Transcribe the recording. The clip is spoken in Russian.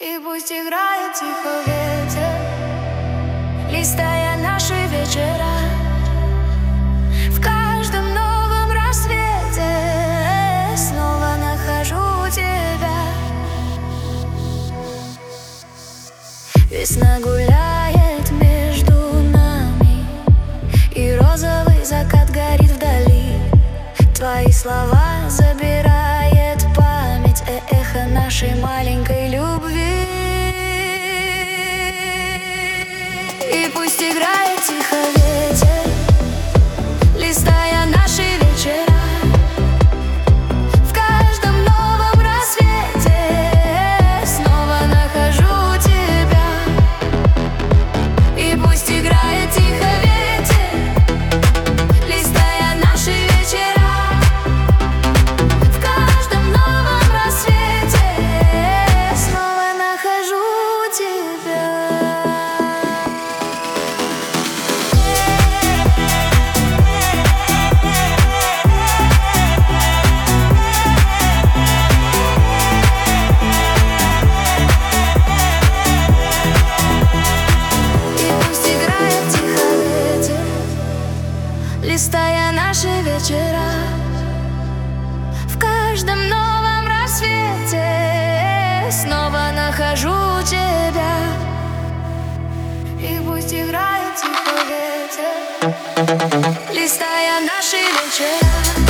И пусть играет тихо ветер, листая наши вечера. В каждом новом рассвете снова нахожу тебя. Весна гуляет между нами, и розовый закат горит вдали. Твои слова забирает память, эхо нашей маленькой любви. И пусть играет тихо ветер, листая наши вечера. В каждом новом рассвете снова нахожу тебя. И пусть играет тихо ветер, листая наши вечера. В каждом новом рассвете снова нахожу тебя. Листая наши вечера, в каждом новом рассвете снова нахожу тебя. И пусть играет тихо ветер, листая наши вечера.